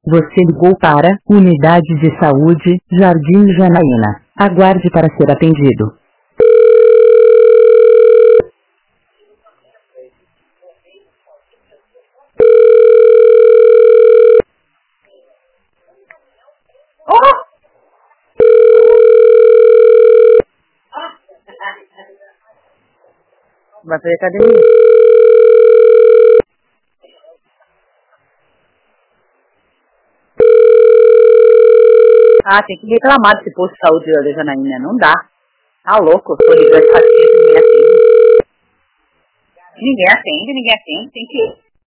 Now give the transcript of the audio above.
Você ligou para Unidade de Saúde, Jardim Janaína. Aguarde para ser atendido. Vai fazer academia. Ah, tem que reclamar desse posto de saúde da Janaína. Não dá. Tá louco. Tô ligando pra paciente, ninguém atende. Ninguém atende. Tem que